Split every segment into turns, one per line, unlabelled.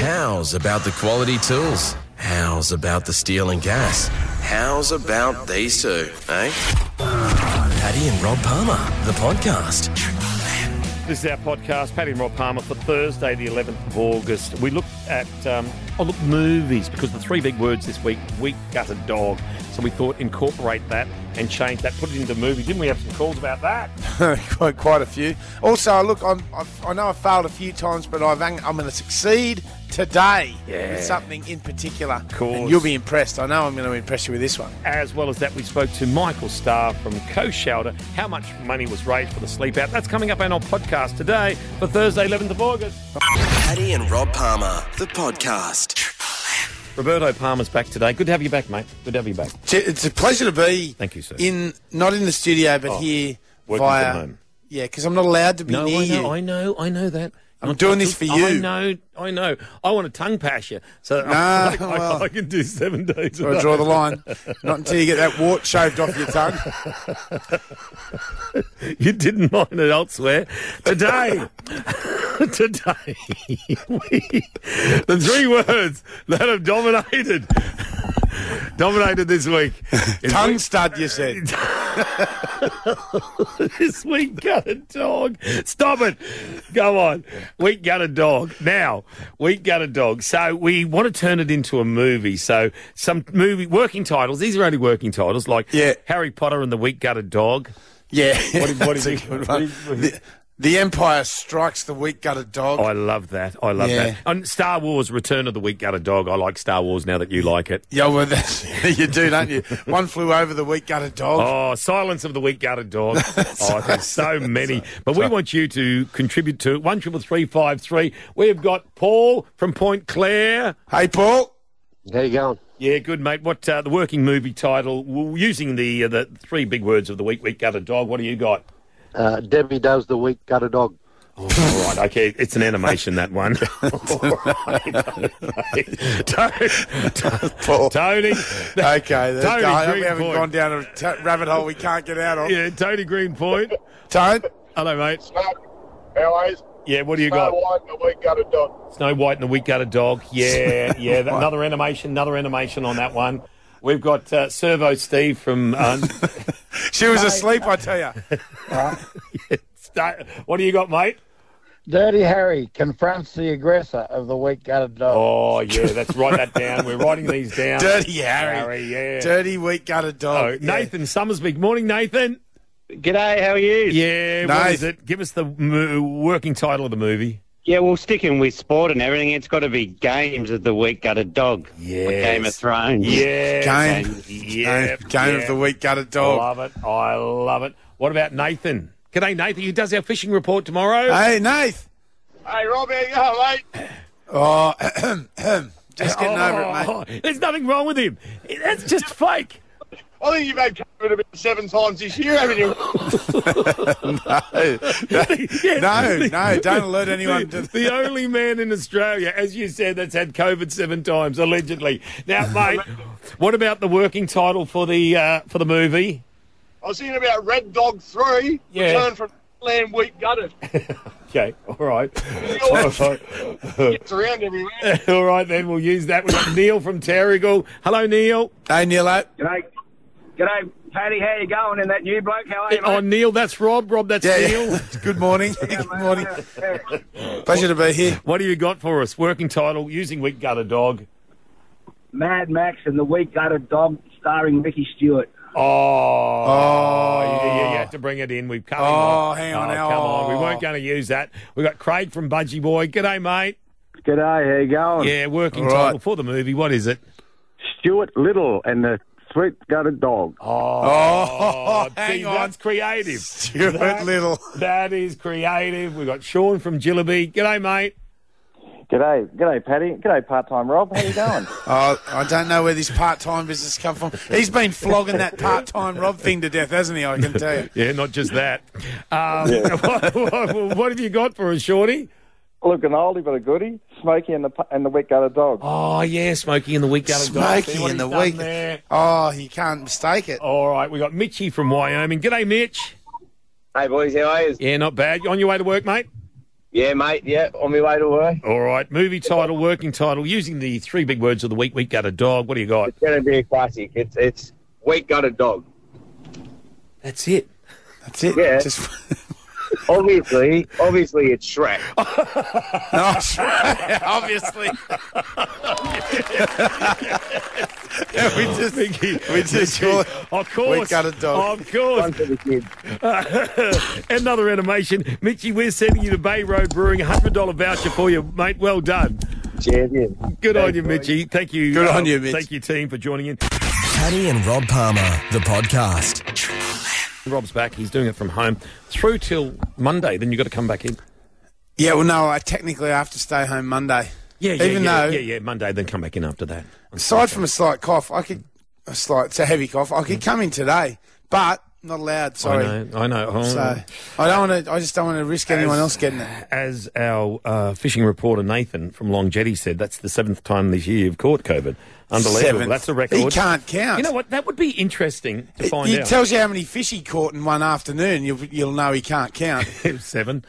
How's about the quality tools? How's about the steel and gas? How's about these two, eh? Paddy and Rob Palmer, the podcast.
This is our podcast, Paddy and Rob Palmer, for Thursday, the 11th of August. We looked at movies, because the three big words this week, weak gutted dog. So we thought incorporate that and change that, put it into movies. Didn't we have some calls about that?
Quite a few. Also, look, I know I've failed a few times, but I'm going to succeed today with something in particular.
Course.
And you'll be impressed. I know I'm going to impress you with this one.
As well as that, we spoke to Michael Starr from Co-Shelter. How much money was raised for the sleep out? That's coming up on our podcast today for Thursday, 11th of August.
Paddy and Rob Palmer, the podcast.
Roberto Palmer's back today. Good to have you back, mate. Good to have you back.
It's a pleasure to be.
Thank you, sir.
Not in the studio, but here
working
via
from home.
Yeah, because I'm not allowed to be near you.
I know that.
I'm doing this for you.
I know. I want to tongue pass you. So I can do 7 days a day.
I draw the line. Not until you get that wart shaved off your tongue.
You didn't mind it elsewhere. Today, the three words that have dominated this week.
Tongue stud, you said.
This weak gutted dog. Stop it. Go on. Weak gutted dog. Now, weak gutted dog. So we want to turn it into a movie. So some movie working titles. These are only working titles, like Harry Potter and the Weak Gutted Dog.
Yeah.
What is it?
The Empire Strikes the Weak Gutted Dog.
I love that. That. And Star Wars, Return of the Weak Gutted Dog. I like Star Wars now that you like it.
Yeah, well, you do, don't you? One Flew Over the Weak Gutted Dog.
Oh, Silence of the Weak Gutted Dog. There's so many. But we want you to contribute to 133353. We've got Paul from Point Clare.
Hey, Paul.
How you going?
Yeah, good, mate. What the working movie title, using the three big words of the weak gutted dog, what do you got?
Debbie Does the Weak Gutted Dog.
Oh, all right, okay. It's an animation, that one.
Paul.
Tony.
Okay.
Tony
we haven't gone down a rabbit hole we can't get out of.
Yeah, Tony Greenpoint.
Tone.
Hello, mate.
How are you?
Yeah, what do you got?
Snow White and the Weak Gutted Dog.
Snow White and the Weak Gutted Dog. Yeah. Another animation on that one. We've got Servo Steve from...
She was asleep, I tell you.
What do you got, mate?
Dirty Harry confronts the aggressor of the Weak Gutted Dog.
Oh, yeah, let's write that down. We're writing these down.
Dirty Harry.
Yeah.
Dirty Weak Gutted Dog.
Oh, Nathan Summersby. Morning, Nathan.
G'day, how are you?
Yeah, what is it? Give us the working title of the movie.
Yeah, well, sticking with sport and everything, it's got to be Games of the Weak Gutted Dog.
Yes.
Like Game of Thrones.
Yeah.
Game of the Weak Gutted Dog.
I love it. What about Nathan? G'day, Nathan. He does our fishing report tomorrow.
Hey, Nath.
Hey, Rob, how you going, mate?
Oh, just getting over it, mate.
There's nothing wrong with him. That's just fake.
I think you've had COVID about 7 times this year, haven't you?
No, don't alert anyone.
The only man in Australia, as you said, that's had COVID 7 times, allegedly. Now, mate, what about the working title for the movie?
I was thinking about Red Dog 3, Return from Land Weak Gutted.
Okay, all right.
Gets around everywhere.
All right, then, we'll use that. We've got Neil from Terrigal. Hello, Neil.
Hey, Neil.
G'day, Paddy. How you going? And that new bloke, how are you, mate?
Oh, Neil, that's Rob. Rob, that's Neil.
Good morning. Good morning. Pleasure to be here.
What do you got for us? Working title, using Weak Gutted Dog.
Mad Max and the Weak Gutted Dog, starring Ricky Stewart.
You had to bring it in. We've come in.
Hang on now.
Come on. We weren't going to use that. We've got Craig from Budgie Boy. G'day, mate.
G'day, how you going?
Yeah, working title for the movie. What is it?
Stuart Little and the Sweet Gutted Dog.
Hang on.
That's creative.
Stuart Little.
That is creative. We've got Sean from Jillaby. G'day, mate.
G'day, Paddy. G'day, part-time Rob. How you going?
I don't know where this part-time business come from. He's been flogging that part-time Rob thing to death, hasn't he? I can tell you.
Yeah, not just that. What have you got for us, Shorty?
Look, an oldie but a goodie. Smokey and the Weak Gutted Dog.
Oh, yeah, Smokey and the Weak Gutted Dog.
Smokey and the Weak. Oh, you can't mistake it.
All right, we got Mitchy from Wyoming. G'day, Mitch.
Hey, boys, how are you?
Yeah, not bad. You on your way to work, mate?
Yeah, mate. Yeah, on my way to work.
All right. Movie title, working title, using the three big words of the week. Week Gutter Dog. What do you got?
It's going to be a classic. It's Week Gutter Dog.
That's it.
That's it.
Yeah.
Just...
Obviously, it's Shrek.
No, Shrek, obviously. we just call it.
Of course.
We got a dog.
Of course.
One for the kids.
Another animation. Mitchie, we're sending you to Bay Road Brewing. $100 voucher for you, mate. Well done.
Champion.
Good on you, Mitchie. Thank you.
Good on you, Mitch.
Thank you, team, for joining in.
Paddy and Rob Palmer, the podcast.
Rob's back. He's doing it from home through till Monday. Then you've got to come back in.
Yeah, well, no, I technically have to stay home Monday.
Yeah, Monday, then come back in after that.
Aside from a slight cough, it's a heavy cough. I could come in today, but not allowed. Sorry.
I know. Oh.
So I just don't want to risk anyone else getting it.
As our fishing reporter Nathan from Long Jetty said, that's the 7th time this year you've caught COVID. Unbelievable.
7th.
That's a record.
He can't count.
You know what? That would be interesting to find out.
It tells you how many fish he caught in one afternoon. You'll know he can't count.
7.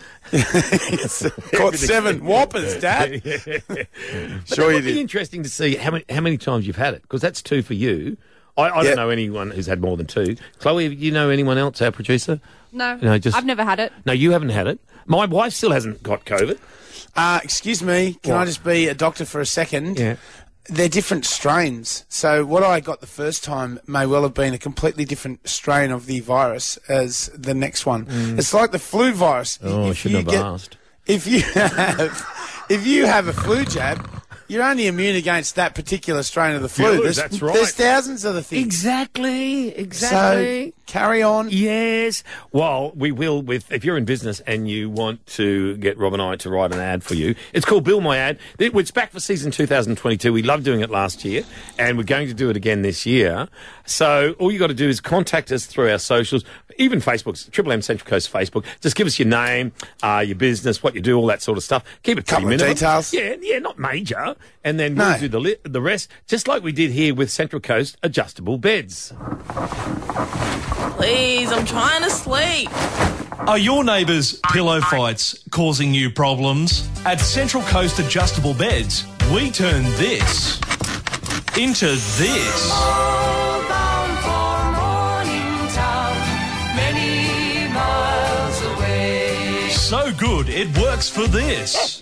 Caught 7 whoppers, Dad.
Yeah.
Sure
you
did.
It would be interesting to see how many times you've had it, because that's 2 for you. I don't know anyone who's had more than 2. Chloe, you know anyone else, our producer?
No,
just,
I've never had it.
No, you haven't had it. My wife still hasn't got COVID.
Excuse me, can I just be a doctor for a second?
Yeah.
They're different strains. So what I got the first time may well have been a completely different strain of the virus as the next one. It's like the flu virus.
Oh, I shouldn't have asked.
If you have a flu jab, you're only immune against that particular strain of the flu.
That's right.
There's thousands of the things.
Exactly.
So carry on.
Yes. Well, we will if you're in business and you want to get Rob and I to write an ad for you. It's called Bill My Ad. It's back for season 2022. We loved doing it last year and we're going to do it again this year. So all you got to do is contact us through our socials, even Facebook's Triple M Central Coast Facebook. Just give us your name, your business, what you do, all that sort of stuff. Keep it pretty minimum.
Details.
Yeah, not major. And then we'll do the rest, just like we did here with Central Coast Adjustable Beds.
Please, I'm trying to sleep.
Are your neighbours' pillow fights causing you problems? At Central Coast Adjustable Beds, we turn this into this.
All bound for Morningtown, many miles away.
So good, it works for this.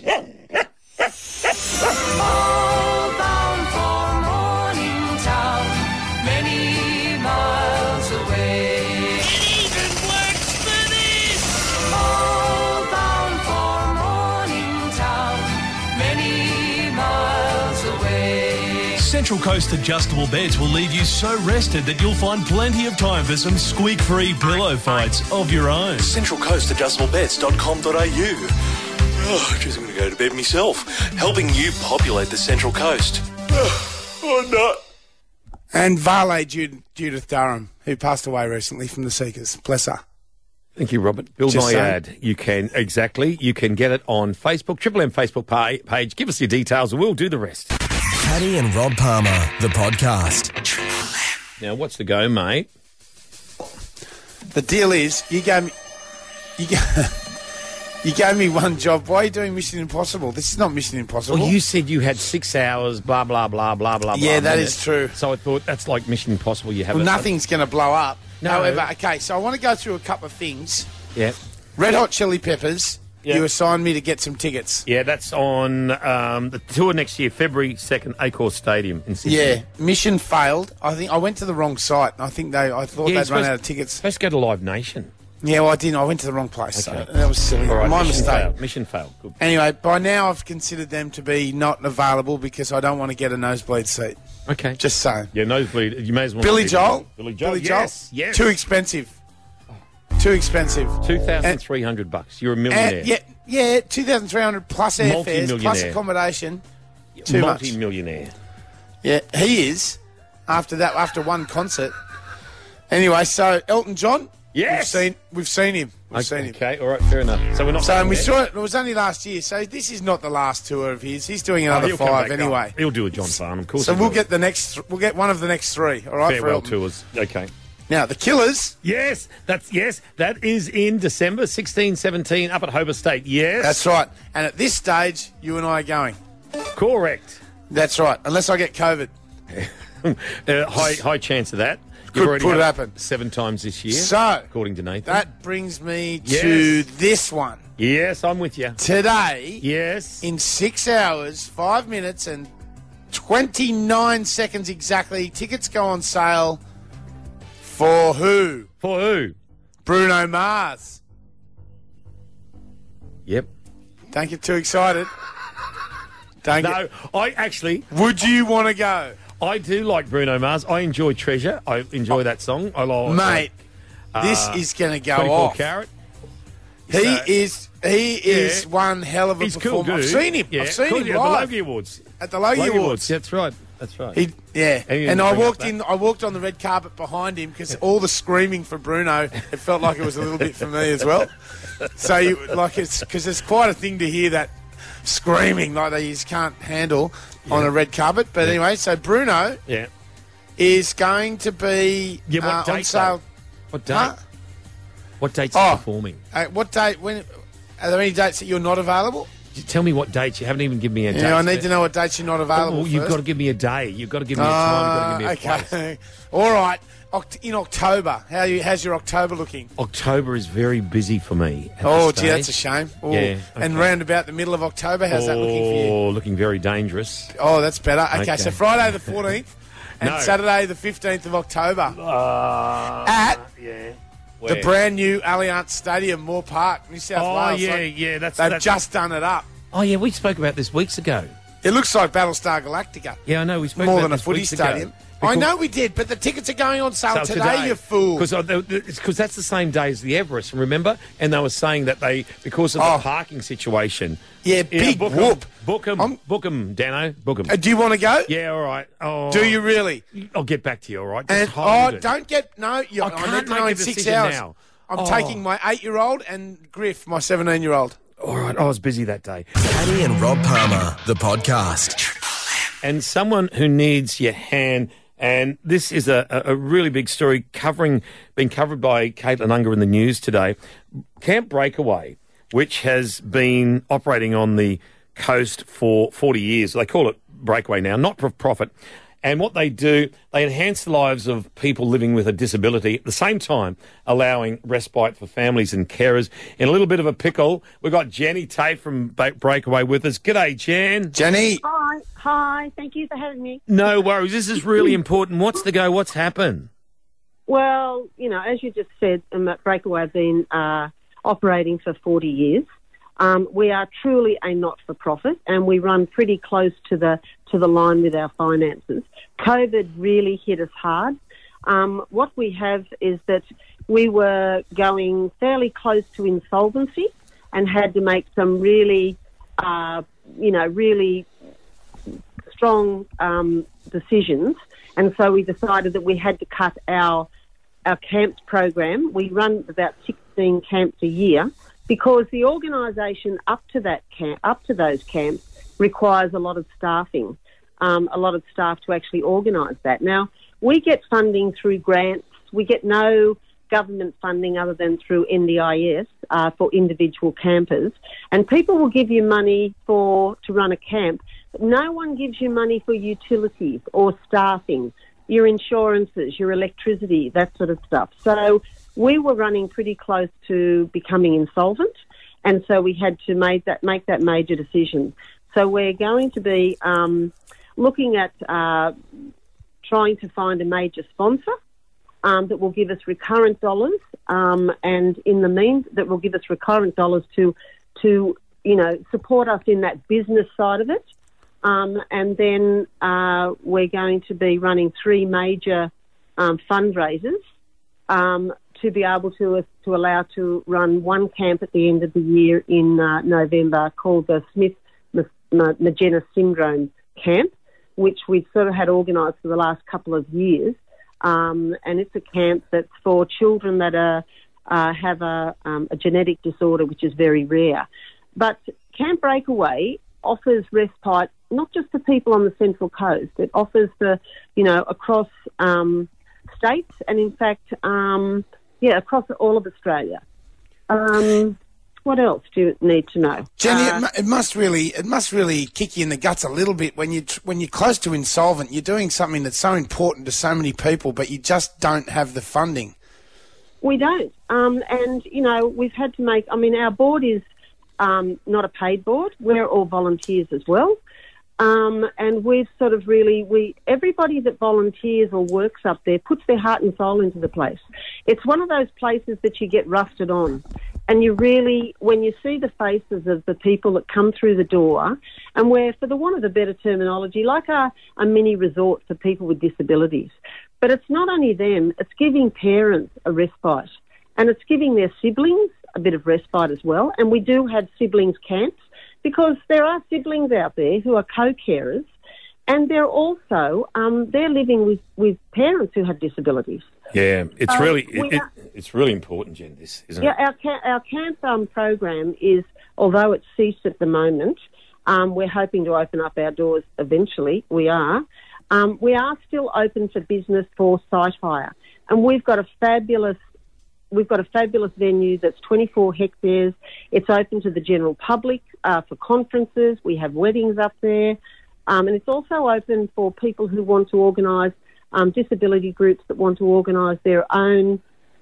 All bound for Morningtown, many miles away.
It even works for this.
All bound for Morningtown, many miles away.
Central Coast Adjustable Beds will leave you so rested that you'll find plenty of time for some squeak-free pillow fights of your own.
CentralCoastAdjustableBeds.com.au. Oh, geez, I'm going to go to bed myself. Helping you populate the Central Coast. Oh, no.
And Vale Judith Durham, who passed away recently from the Seekers. Bless her.
Thank you, Robert. Build
Just
my
saying.
ad. You can get it on Facebook, Triple M Facebook page. Give us your details and we'll do the rest.
Paddy and Rob Palmer, the podcast.
Now, what's the go, mate?
The deal is, you gave me one job. Why are you doing Mission Impossible? This is not Mission Impossible.
Well, you said you had 6 hours, blah, blah, blah, blah, blah,
Yeah,
blah.
that is true.
So I thought that's like Mission Impossible. You have
nothing's going to blow up.
No.
However, okay, so I want to go through a couple of things.
Yeah.
Red Hot Chili Peppers,
Yeah.
you assigned me to get some tickets.
Yeah, that's on the tour next year, February 2nd, Accor Stadium in Sydney.
Yeah, mission failed. I think I went to the wrong site. I thought they'd run out of tickets.
Supposed to go to Live Nation.
Yeah, well, I didn't. I went to the wrong place.
Okay.
So that was silly.
All right,
My
mission
mistake.
failed. Mission failed. Good.
Anyway, by now I've considered them to be not available because I don't want to get a nosebleed seat.
Okay.
Just saying.
Yeah, nosebleed. You may as well.
Billy Joel.
Billy Joel.
Yes.
Yes.
Too expensive. Too expensive.
$2,300. You're a millionaire.
Yeah, 2,300 plus airfares,
Multi-millionaire.
plus accommodation. Too much.
Multi-millionaire.
Yeah, he is. After one concert. Anyway, so Elton John.
Yes.
We've seen him. We've seen him.
Okay, all right, fair enough. So we're not.
So
going
we
there.
saw it. It was only last year. So this is not the last tour of his. He's doing another
he'll come
5
back
anyway.
up. He'll do a John Farnham, of course.
So
he
we'll
will.
get the next. We'll get one of the next 3. All right.
Farewell
for Elton.
tours. Okay.
Now, the Killers.
Yes, that is in December 16, 17 up at Hobart State. Yes.
That's right. And at this stage, you and I are going.
Correct.
That's right. Unless I get COVID.
High chance of that.
Could happen
7 times this year.
So,
according to Nathan.
That brings me to this one.
Yes, I'm with you.
Today,
yes,
in 6 hours, 5 minutes and 29 seconds exactly, tickets go on sale for who?
For who?
Bruno Mars.
Yep.
Don't get too excited.
I actually...
Would you want to go?
I do like Bruno Mars. I enjoy Treasure. I enjoy that song. I like...
Mate, this is going to go
24
off.
Carat.
He is one hell of a
He's
performer.
cool, dude.
I've seen him.
Yeah.
I've seen him
at
live.
the Logie Awards.
At the Logie Awards.
That's right.
And I walked on the red carpet behind him because all the screaming for Bruno, it felt like it was a little bit for me as well. So, because it's quite a thing to hear that screaming like they just can't handle on a red carpet. But anyway, so Bruno is going to be
what date,
on sale.
What date? Huh? What date's he performing?
What date? When? Are there any dates that you're not available?
Tell me what dates. You haven't even given me a date.
Yeah, I need to know what dates you're not available.
Well, you've got to give me a day. You've got to give me a time. You've got to give me a place.
All right. In October, how's your October looking?
October is very busy for me.
Gee, that's a shame. Ooh. Yeah. Okay. And round about the middle of October, how's that looking for you?
Oh, looking very dangerous.
Oh, that's better. Okay, so Friday the 14th and Saturday the 15th of October at the brand new Allianz Stadium, Moore Park, New South Wales. They've just done it up.
Oh, yeah, we spoke about this weeks ago.
It looks like Battlestar Galactica.
Yeah, I know. We spoke
more
about
than a footy stadium. I know we did, but the tickets are going on sale today, you fool.
Because that's the same day as the Everest, remember? And they were saying that because of the parking situation.
Yeah, big whoop.
Book them, Dano. Book them.
Do you want to go?
Yeah, all right. Oh,
do you really?
I'll get back to you, all right?
Don't get... No, I can't make a decision 6 hours. Now. I'm taking my 8-year-old and Griff, my 17-year-old.
All right, I was busy that day.
Paddy and Rob Palmer, the podcast.
And someone who needs your hand... And this is a really big story being covered by Caitlin Unger in the news today. Camp Breakaway, which has been operating on the coast for 40 years. They call it Breakaway now, not for profit. And what they do, they enhance the lives of people living with a disability, at the same time allowing respite for families and carers. In a little bit of a pickle, we've got Jenny Tate from Breakaway with us. G'day, Jen.
Jenny.
Hi. Thank you for having me.
No worries. This is really important. What's the go? What's happened?
Well, as you just said, Breakaway have been operating for 40 years. We are truly a not-for-profit, and we run pretty close to the line with our finances. COVID really hit us hard. What we have is that we were going fairly close to insolvency and had to make some really, really strong decisions. And so we decided that we had to cut our camps program. We run about 16 camps a year, because the organisation up to those camps requires a lot of staffing, a lot of staff to actually organise that. Now, we get funding through grants. We get no government funding other than through NDIS for individual campers. And people will give you money to run a camp, but no one gives you money for utilities or staffing, your insurances, your electricity, that sort of stuff. So we were running pretty close to becoming insolvent, and so we had to make that major decision. So we're going to be looking at trying to find a major sponsor that will give us recurrent dollars, and in the means that will give us recurrent dollars to support us in that business side of it. And then we're going to be running 3 major fundraisers to be able to allow to run one camp at the end of the year in November called the Smith-Magenis Syndrome Camp, which we've sort of had organised for the last couple of years. And it's a camp that's for children that have a genetic disorder, which is very rare. But Camp Breakaway offers respite not just to people on the Central Coast. It offers across states and, in fact, across all of Australia. What else do you need to know?
Jenny, it must really kick you in the guts a little bit when you're close to insolvent. You're doing something that's so important to so many people, but you just don't have the funding.
We don't, and we've had to make. I mean, our board is not a paid board. We're all volunteers as well, and we've sort of everybody that volunteers or works up there puts their heart and soul into the place. It's one of those places that you get rusted on. And you really, when you see the faces of the people that come through the door, and we're, for the want of a better terminology, like a mini resort for people with disabilities. But it's not only them, it's giving parents a respite. And it's giving their siblings a bit of respite as well. And we do have siblings camps, because there are siblings out there who are co-carers, and they're also, they're living with parents who have disabilities.
Yeah, it's it's really important, Jen, this, isn't it?
Yeah, our camp program is, although it's ceased at the moment, we're hoping to open up our doors eventually. We are still open for business for site hire, and we've got a fabulous venue that's 24 hectares. It's open to the general public for conferences. We have weddings up there, and it's also open for people who want to organise. Disability groups that want to organise their own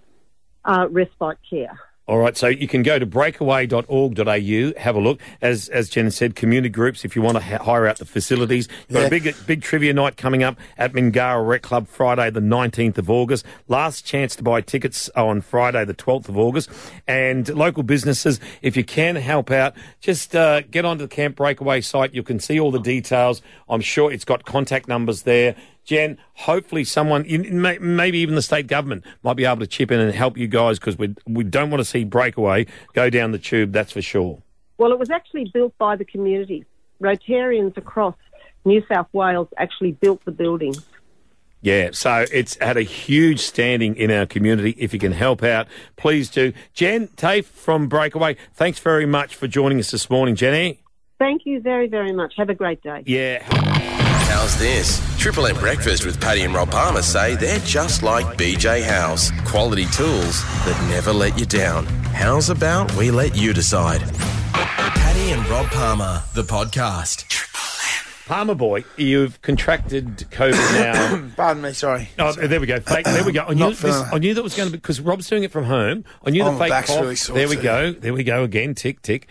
respite care.
All right, so you can go to breakaway.org.au, have a look. As Jen said, community groups, if you want to hire out the facilities. You've got a big trivia night coming up at Mingara Rec Club Friday the 19th of August. Last chance to buy tickets on Friday the 12th of August. And local businesses, if you can help out, just get onto the Camp Breakaway site. You can see all the details. I'm sure it's got contact numbers there. Jen, hopefully someone, maybe even the state government, might be able to chip in and help you guys, because we don't want to see Breakaway go down the tube, that's for sure.
Well, it was actually built by the community. Rotarians across New South Wales actually built the building.
Yeah, so it's had a huge standing in our community. If you can help out, please do. Jen Tafe from Breakaway, thanks very much for joining us this morning, Jenny.
Thank you very, very much. Have a great day.
Yeah.
How's this? Triple M Breakfast with Paddy and Rob Palmer say they're just like BJ House. Quality tools that never let you down. How's about we let you decide? Paddy and Rob Palmer, the podcast.
Palmer boy, you've contracted COVID now.
Pardon me, sorry.
Oh, there we go. There we go. I knew that was going to be, because Rob's doing it from home. I knew the fake
back's
cough.
Really sore
there we
too.
go. There we go again. Tick, tick.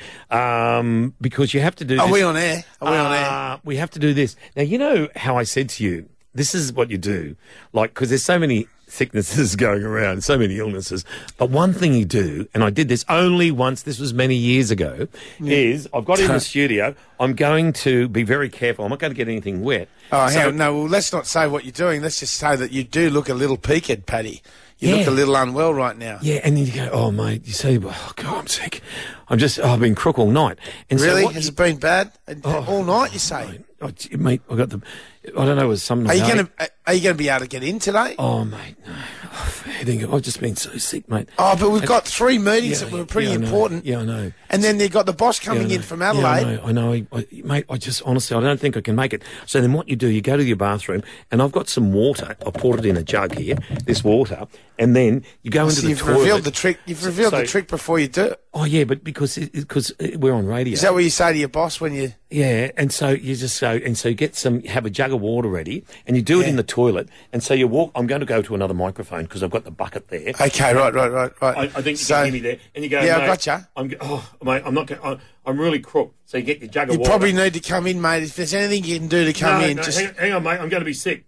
Because you have to do this.
Are we on air? Are we on air?
We have to do this. Now, you know how I said to you, this is what you do. Like, because there's so many sicknesses going around, so many illnesses. But one thing you do, and I did this only once, this was many years ago, is I've got in the studio, I'm going to be very careful. I'm not going to get anything wet.
Oh, well, let's not say what you're doing. Let's just say that you do look a little peaked, Paddy. You look a little unwell right now.
Yeah, and then you go, oh, mate, you say, oh, God, I'm sick. I've been crook all night. And
really?
So
Has it been bad? All night, you say?
Mate, I don't know, it was something.
Are you going to be able to get in today?
Oh, mate, no. I've just been so sick, mate.
Oh, but we've got 3 meetings that were pretty important.
Yeah, I know.
And then they've got the boss coming in from Adelaide.
Yeah, I know. Mate, I just, honestly, I don't think I can make it. So then what you do, you go to your bathroom, and I've got some water. I poured it in a jug here, this water, and then you go into the toilet.
You've revealed the trick before you do it.
Oh, yeah, but because we're on radio.
Is that what you say to your boss when you...
Yeah, and so you just go, and so you have a jug of water ready, and you do it in the toilet, and so you walk, I'm going to go to another microphone because I've got the bucket there.
Okay, right.
I think you can hear me there. And you go,
yeah,
mate,
I gotcha.
Mate, I'm not going, I'm really crook. So you get your jug of water.
You probably need to come in, mate. If there's anything you can do to come in, just...
Hang on, mate, I'm going to be sick.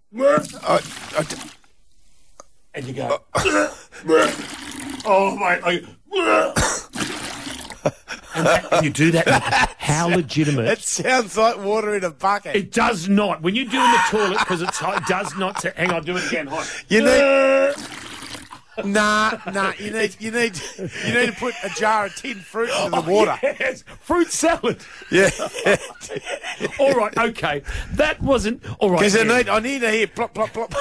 And you go, oh, mate, and you do that. How legitimate?
It sounds like water in a bucket.
It does not. When you do in the toilet, because it's hot, it does not. Hang on, do it again. Hot.
You need. Nah. You need to put a jar of tinned fruit into the water.
Yes, fruit salad.
Yeah.
All right. Okay. That wasn't all right.
Because I need to hear plop plop plop.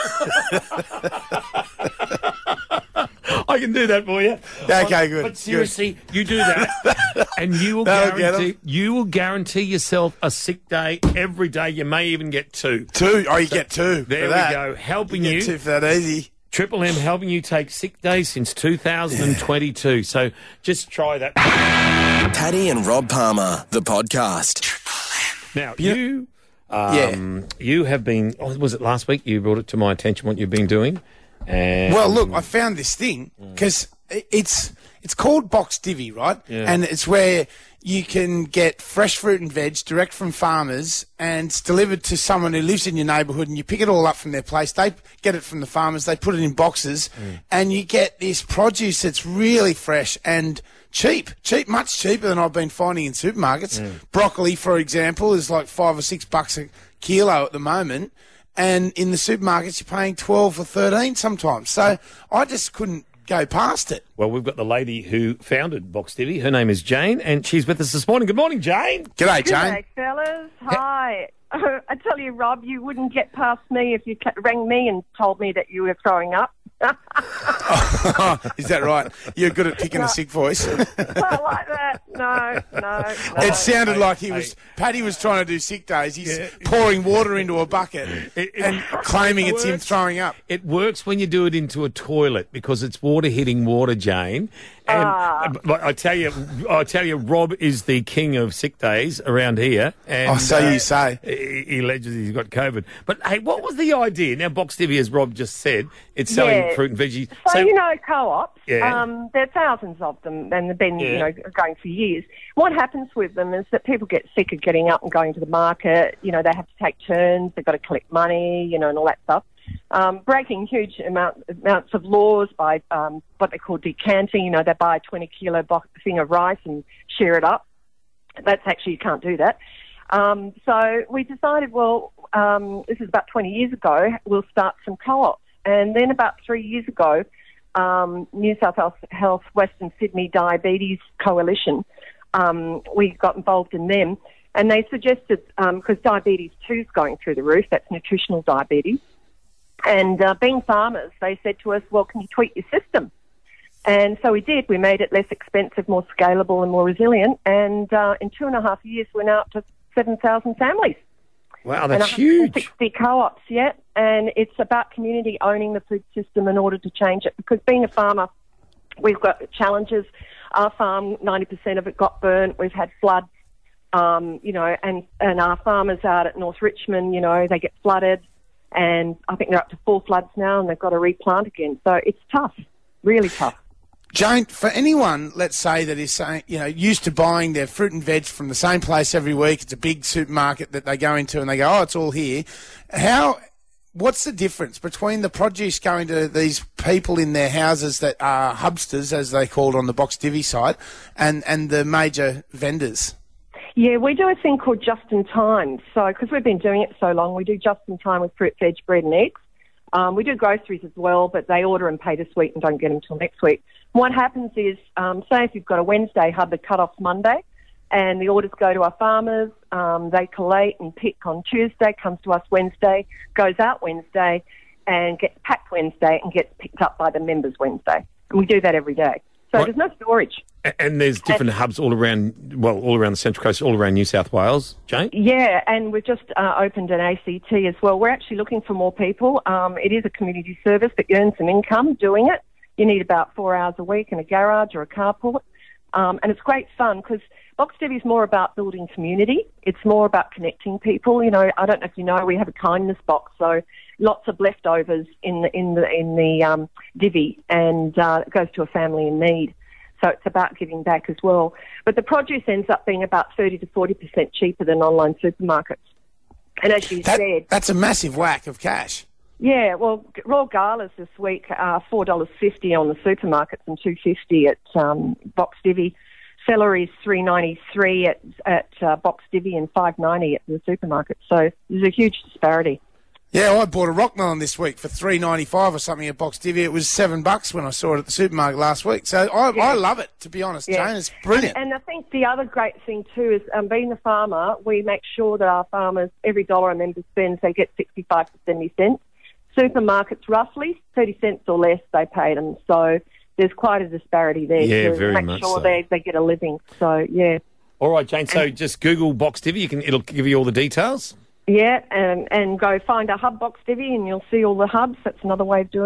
I can do that for you.
Okay, good.
But seriously, you do that, and you will guarantee yourself a sick day every day. You may even get 2.
2? Oh, you get 2.
There we go. Helping you.
2 for that easy.
Triple M helping you take sick days since 2022. So just try that.
Paddy and Rob Palmer, the podcast.
Now, you have been, was it last week you brought it to my attention what you've been doing? And
Well, look, I found this thing because it's called Box Divvy, right?
Yeah.
And it's where you can get fresh fruit and veg direct from farmers and it's delivered to someone who lives in your neighbourhood and you pick it all up from their place. They get it from the farmers, they put it in boxes and you get this produce that's really fresh and cheap, much cheaper than I've been finding in supermarkets. Broccoli, for example, is like $5 or $6 a kilo at the moment. And in the supermarkets, you're paying 12 or 13 sometimes. So I just couldn't go past it.
Well, we've got the lady who founded Box Divvy. Her name is Jane, and she's with us this morning. Good morning, Jane.
G'day, Jane.
G'day, fellas. Hi. I tell you, Rob, you wouldn't get past me if you rang me and told me that you were throwing up.
Is that right? You're good at picking a sick voice.
Not like that. No.
It sounded like Paddy was trying to do sick days. He's pouring water into a bucket and claiming it's him throwing up.
It works when you do it into a toilet because it's water hitting water, Jane. And but I tell you, Rob is the king of sick days around here. And,
so you say.
He alleges he's got COVID. But hey, what was the idea? Now, Box Divvy, as Rob just said, it's selling fruit and veggies.
So you know co-ops,
Yeah.
there are thousands of them and they've been going for years. What happens with them is that people get sick of getting up and going to the market. You know, they have to take turns, they've got to collect money, and all that stuff. Breaking huge amounts of laws by what they call decanting. They buy a 20-kilo thing of rice and share it up. That's actually, you can't do that. So we decided, this is about 20 years ago, we'll start some co-ops. And then about 3 years ago, New South Wales Health Western Sydney Diabetes Coalition, we got involved in them. And they suggested, because diabetes 2 is going through the roof, that's nutritional diabetes. And being farmers, they said to us, well, can you tweak your system? And so we did. We made it less expensive, more scalable and more resilient. And in 2.5 years, we're now up to 7,000 families.
Wow, that's
and
huge.
160 co-ops, yeah. And it's about community owning the food system in order to change it. Because being a farmer, we've got challenges. Our farm, 90% of it got burnt. We've had floods, and our farmers out at North Richmond, they get flooded. And I think they're up to 4 floods now and they've got to replant again. So it's tough, really tough.
Jane, for anyone, let's say, that is saying, used to buying their fruit and veg from the same place every week, it's a big supermarket that they go into and they go, oh, it's all here. What's the difference between the produce going to these people in their houses that are hubsters, as they called on the Box Divvy site, and the major vendors?
Yeah, we do a thing called just in time. So, because we've been doing it so long, we do just in time with fruit, veg, bread and eggs. We do groceries as well, but they order and pay this week and don't get them till next week. What happens is, say if you've got a Wednesday hub, the cut-off's Monday, and the orders go to our farmers, they collate and pick on Tuesday, comes to us Wednesday, goes out Wednesday, and gets packed Wednesday and gets picked up by the members Wednesday. And we do that every day. So there's no storage.
And there's different hubs all around the Central Coast, all around New South Wales, Jane?
Yeah, and we've just opened an ACT as well. We're actually looking for more people. It is a community service that earns some income doing it. You need about 4 hours a week in a garage or a carport. And it's great fun because Box Divvy is more about building community. It's more about connecting people. I don't know if you know, we have a kindness box, so lots of leftovers in the divvy, and it goes to a family in need. So it's about giving back as well. But the produce ends up being about 30 to 40% cheaper than online supermarkets. And as you said,
that's a massive whack of cash.
Yeah, well, raw galas this week are $4.50 on the supermarkets and $2.50 at Box Divvy. Celery is $3.93 at Box Divvy and $5.90 at the supermarket. So there's a huge disparity.
Yeah, I bought a rockmelon this week for $3.95 or something at Box Divvy. It was $7 when I saw it at the supermarket last week. So I love it, to be honest, Jane. It's brilliant.
And I think the other great thing too is being a farmer, we make sure that our farmers, every dollar a member spends, they get 65 to 70 cents. Supermarkets, roughly 30 cents or less, they pay them. So there's quite a disparity there to make sure they get a living. So, yeah.
All right, Jane, so just Google Box Divvy. It'll give you all the details.
Yeah, and go find a hub Box Divvy and you'll see all the hubs. That's another way of doing it.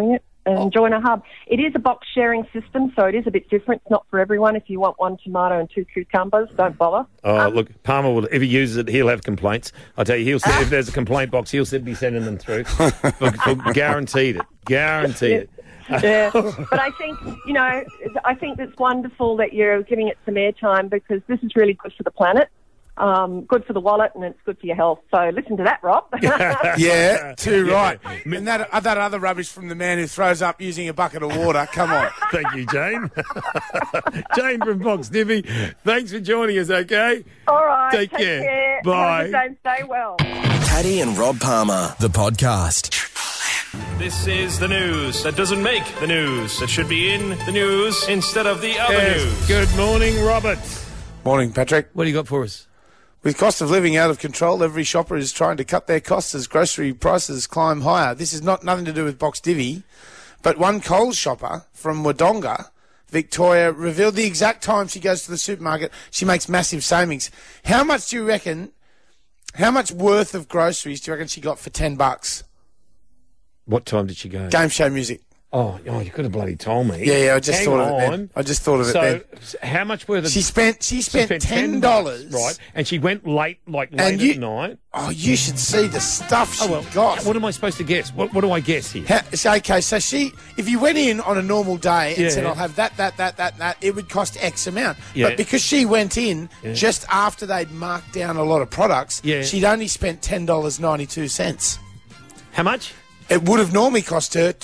and join a hub. It is a box sharing system, so it is a bit different. It's not for everyone. If you want 1 tomato and 2 cucumbers, don't bother.
Oh, look, Palmer will, if he uses it, he'll have complaints. I'll tell you, he'll if there's a complaint box, he'll be sending them through. Guaranteed it. Guaranteed it.
Yeah, but I think, I think it's wonderful that you're giving it some airtime because this is really good for the planet. Good for the wallet and it's good for your health. So listen to that, Rob.
Yeah, too right. And that other rubbish from the man who throws up using a bucket of water. Come on.
Thank you, Jane. Jane from Box Divvy. Thanks for joining us, okay?
All right.
Take care.
Have
Bye.
a good day and stay well.
Paddy and Rob Palmer, the podcast.
This is the news that doesn't make the news, that should be in the news instead of the other news.
Good morning, Robert.
Morning, Patrick.
What do you got for us?
With cost of living out of control, every shopper is trying to cut their costs as grocery prices climb higher. This is nothing to do with Box Divvy, but one Coles shopper from Wodonga, Victoria, revealed the exact time she goes to the supermarket. She makes massive savings. How much do you reckon, how much worth of groceries do you reckon she got for $10?
What time did she go?
Game show music.
Oh, you could have bloody told me.
Yeah, I just thought of it then. I just thought of it then.
So, how much were the...
She spent $10.
Right, and she went late at night.
Oh, you should see the stuff she got.
What am I supposed to guess? What do I guess here?
Okay, so if you went in on a normal day and said, I'll have that, it would cost X amount.
Yeah.
But because she went in just after they'd marked down a lot of products, she'd only spent $10.92.
How much?
It would have normally cost her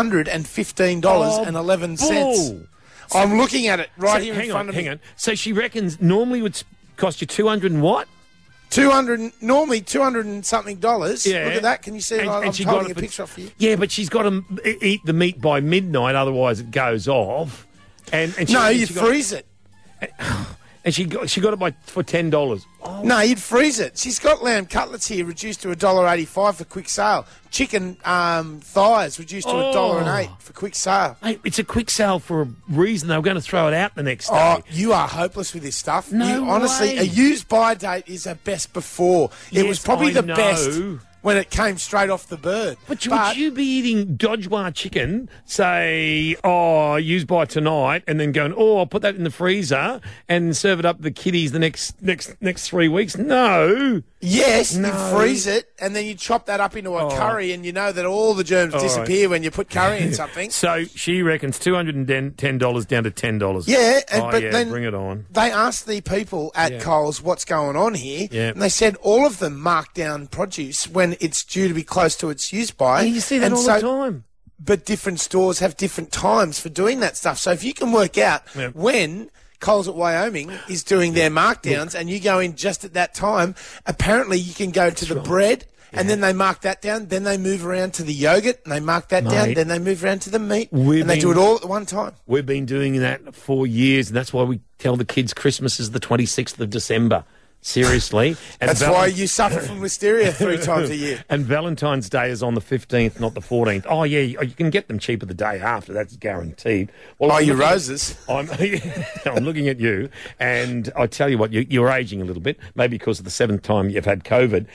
$215.11. I'm looking at it here in front of me.
Hang on. So she reckons normally would cost you 200 and what?
Normally $200 and something. Yeah. Look at that. Can you see? I'm holding a picture for you.
Yeah, but she's got to eat the meat by midnight, otherwise it goes off. And
you freeze it.
And she got it for $10. Oh.
No, you'd freeze it. She's got lamb cutlets here reduced to $1.85 for quick sale. Chicken thighs reduced to $1.08 for quick sale.
Mate, it's a quick sale for a reason. They were going to throw it out the next day.
Oh, you are hopeless with this stuff.
No
honestly,
way.
A use by date is a best before. It was probably the best when it came straight off the bird.
But would you be eating Dodgewa chicken, say, use by tonight, and then going, I'll put that in the freezer and serve it up to the kiddies the next 3 weeks? No.
Yes, you freeze it, and then you chop that up into a curry, and you know that all the germs disappear when you put curry in something.
So she reckons $210 down to $10.
Yeah,
but
then
bring it on.
They asked the people at Coles what's going on here, and they said all of them mark down produce when it's due to be close to its use by.
You see that all the time.
But different stores have different times for doing that stuff. So if you can work out when Coles at Wyoming is doing their markdowns and you go in just at that time, apparently you can go to the bread and then they mark that down, then they move around to the yogurt and they mark that down, then they move around to the meat and they do it all at one time.
We've been doing that for years and that's why we tell the kids Christmas is the 26th of December. Seriously. And
that's why you suffer from listeria 3 times a year.
And Valentine's Day is on the 15th, not the 14th. Oh, yeah, you can get them cheaper the day after. That's guaranteed. Well,
your roses.
I'm looking at you, and I tell you what, you're aging a little bit, maybe because of the 7th time you've had COVID.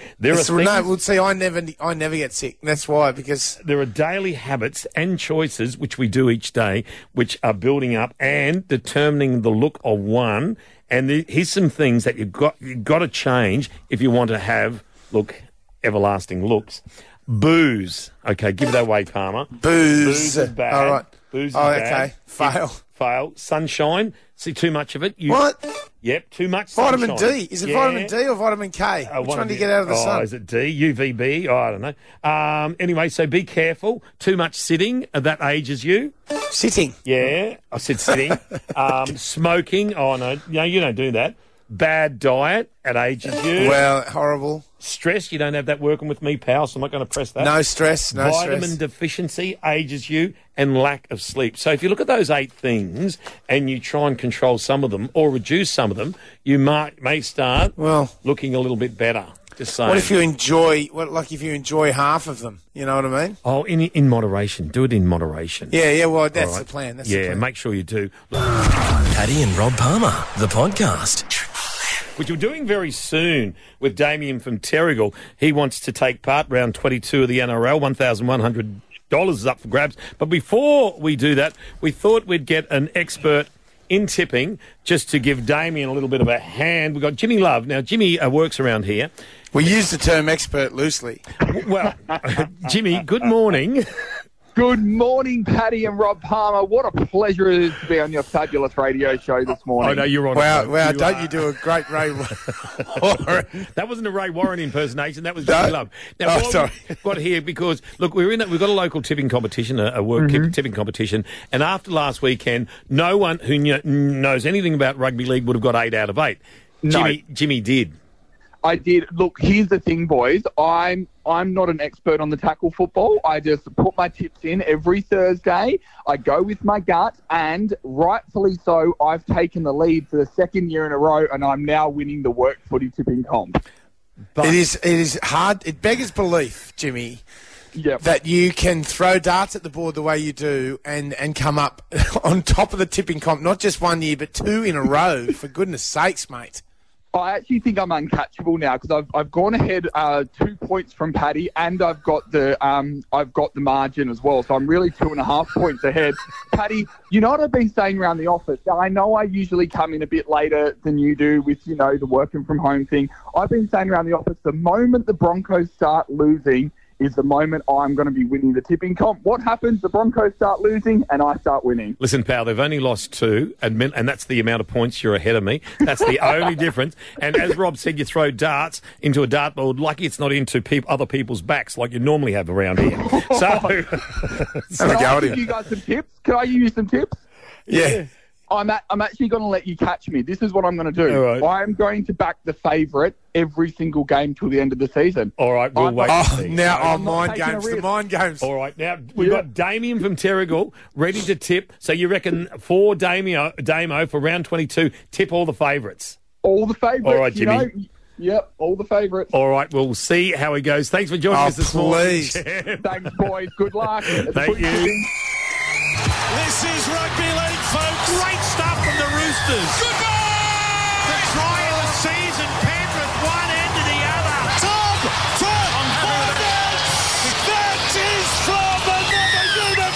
I never get sick. That's why, because
there are daily habits and choices, which we do each day, which are building up and determining the look of one. And here's some things that you've got to change if you want to have, everlasting looks. Booze. Okay, give it away, Palmer.
Booze
is bad.
All right.
Booze is bad.
Okay.
Fail. Sunshine. See, too much of it.
What?
Yep, too much sunshine.
Vitamin D. Is it vitamin D or vitamin K? Which one do you get out of the sun?
Is it D? UVB? I don't know. Anyway, so be careful. Too much sitting. That ages you.
Sitting?
Yeah, I said sitting. Smoking. Oh, no. No, you don't do that. Bad diet. It ages you.
Well, horrible.
Stress. You don't have that working with me, pal, so I'm not going to press that.
No stress.
Vitamin deficiency ages you, and lack of sleep. So if you look at those 8 things and you try and control some of them or reduce some of them, you may start looking a little bit better. Just saying.
What if you enjoy half of them? You know what I mean?
Oh, in moderation. Do it in moderation.
Yeah. Well, that's the plan. That's the plan.
Make sure you do.
Paddy and Rob Palmer, the podcast.
Which we're doing very soon with Damien from Terrigal. He wants to take part round 22 of the NRL, 1,100 is up for grabs. But before we do that, we thought we'd get an expert in tipping just to give Damien a little bit of a hand. We've got Jimmy Love. Now, Jimmy works around here.
We use the term expert loosely.
Well, Jimmy, good morning.
Good morning, Paddy and Rob Palmer. What a pleasure it is to be on your fabulous radio show this morning.
I know you're on.
Wow, don't you do a great Ray Warren?
That wasn't a Ray Warren impersonation. That was Jimmy Love. Now,
sorry.
We've got here because, look, we've got a local tipping competition, a work tipping competition, and after last weekend, no one who knows anything about rugby league would have got 8 out of 8.
No.
Jimmy did.
I did. Look, here's the thing, boys. I'm not an expert on the tackle football. I just put my tips in every Thursday. I go with my gut, and rightfully so, I've taken the lead for the second year in a row, and I'm now winning the work footy tipping comp.
But it is hard. It beggars belief, Jimmy, that you can throw darts at the board the way you do and come up on top of the tipping comp, not just 1 year, but 2 in a row. For goodness sakes, mate.
I actually think I'm uncatchable now because I've gone ahead 2 points from Paddy, and I've got the margin as well. So I'm really 2.5 points ahead. Paddy, you know what I've been saying around the office? Now, I know I usually come in a bit later than you do with, the working from home thing. I've been saying around the office, the moment the Broncos start losing is the moment I'm going to be winning the tipping comp. What happens? The Broncos start losing and I start winning.
Listen, pal, they've only lost 2, and that's the amount of points you're ahead of me. That's the only difference. And as Rob said, you throw darts into a dartboard, lucky it's not into other people's backs like you normally have around here. So,
Can I give you guys some tips? Can I give you some tips?
Yeah.
I'm actually going to let you catch me. This is what I'm going to do.
All right.
I'm going to back the favourite every single game till the end of the season.
All right, we'll wait.
Mind games. The mind games.
All right, now we've got Damien from Terrigal ready to tip. So you reckon for Damo for round 22, tip all the favourites?
All the favourites.
All right, Jimmy.
Yep, all the favourites.
All right, we'll see how he goes. Thanks for joining us this morning.
Thanks, boys. Good luck.
Thank you.
This is rugby league, folks. Great stuff from the Roosters. Goodbye! The try of the season, Penrith one end to the other. Tom for Bondage! That is from another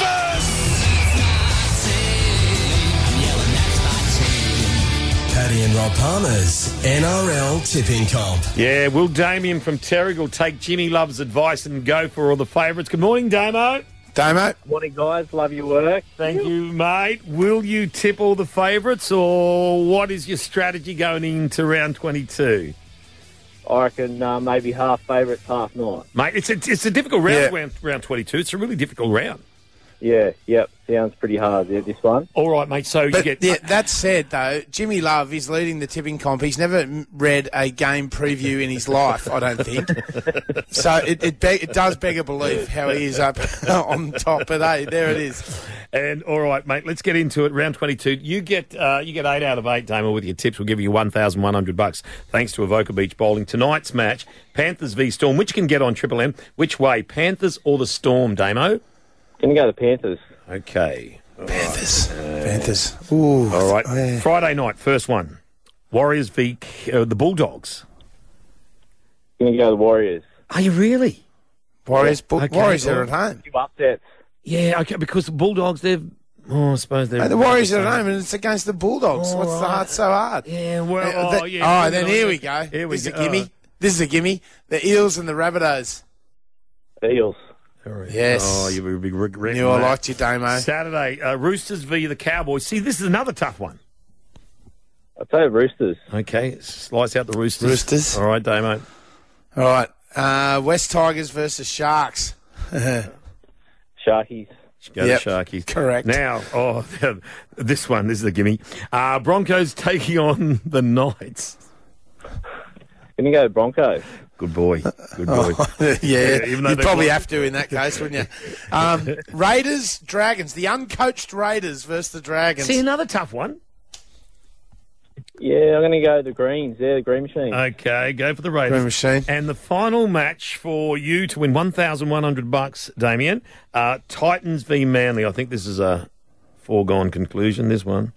universe!
Paddy and Rob Palmer's NRL Tipping Comp.
Yeah, will Damien from Terrigal take Jimmy Love's advice and go for all the favourites? Good morning, Damo.
Damo.
Morning, guys. Love your work.
Thank you, mate. Will you tip all the favourites, or what is your strategy going into round 22?
I reckon maybe half favourites, half not.
Mate, it's a difficult round, round 22. It's a really difficult round.
Yeah, yep. Sounds pretty hard, this one.
All right, mate. So you get...
that said, though, Jimmy Love is leading the tipping comp. He's never read a game preview in his life, I don't think. So it does beg a belief how he is up on top. But hey, there it is.
And all right, mate, let's get into it. Round 22. You get 8 out of 8, Damo, with your tips. We'll give you $1,100 thanks to Avoca Beach Bowling. Tonight's match, Panthers v Storm. Which can get on Triple M? Which way, Panthers or the Storm, Damo?
Gonna go the Panthers.
Okay.
Panthers. Ooh.
All right.
Yeah.
Friday night, first one. Warriors v the Bulldogs.
Gonna go the Warriors.
Are you really?
Warriors.
Okay,
Warriors are at home.
Two upsets.
Yeah, okay, because the Bulldogs, they've... Oh, I suppose they're...
The Warriors are at home, and it's against the Bulldogs. What's the heart so hard?
Yeah, well...
then here we go. This is a gimme. This is a gimme. The Eels and the Rabbitohs.
Eels.
Yes.
Oh, you would be regretting
Knew I
that.
liked you, Damo.
Saturday, Roosters v the Cowboys. See, this is another tough one.
I'd say Roosters.
Okay, slice out the Roosters.
Roosters.
All right, Damo.
All right. West Tigers versus Sharks.
Sharkies.
Go the Sharkies.
Correct.
Now, this is a gimme. Broncos taking on the Knights.
Gonna go Broncos.
Good boy. Good boy.
Yeah,
even though
you'd
they
probably
lost.
have to in that case, wouldn't you? Raiders, Dragons. The uncoached Raiders versus the Dragons.
See, another tough one.
Yeah, I'm gonna go the Greens. Yeah, the Green Machine.
Okay, go for the Raiders.
Green Machine.
And the final match for you to win $1,100, Damien. Titans v Manly. I think this is a foregone conclusion, this one.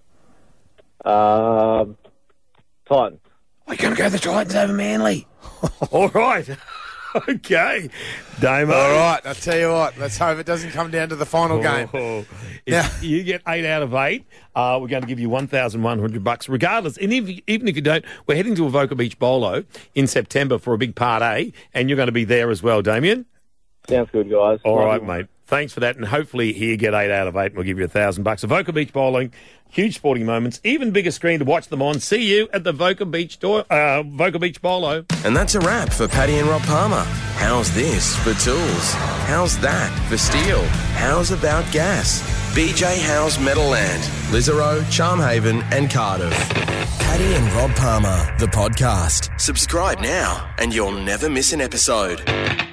Titans.
We're going to go the Titans over Manly. All right. Okay. Damo.
All right, I'll tell you what. Let's hope it doesn't come down to the final game.
If you get 8 out of 8, we're going to give you $1,100 regardless. And even if you don't, we're heading to Avoca Beach Bolo in September for a big part A, and you're going to be there as well, Damien.
Sounds good, guys.
All right, mate. Thanks for that, and hopefully you get 8 out of 8, and we'll give you $1,000. Avoca Beach Bowling, huge sporting moments, even bigger screen to watch them on. See you at the Avoca Beach Bolo.
And that's a wrap for Paddy and Rob Palmer. How's this for tools? How's that for steel? How's about gas? BJ Howe's Meadowland, Lisarow, Charmhaven and Cardiff. Paddy and Rob Palmer, the podcast. Subscribe now and you'll never miss an episode.